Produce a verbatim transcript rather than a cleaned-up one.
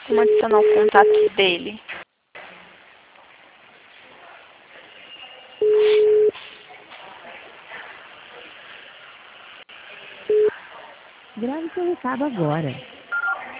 como adicionar o contato dele. Grave seu recado agora.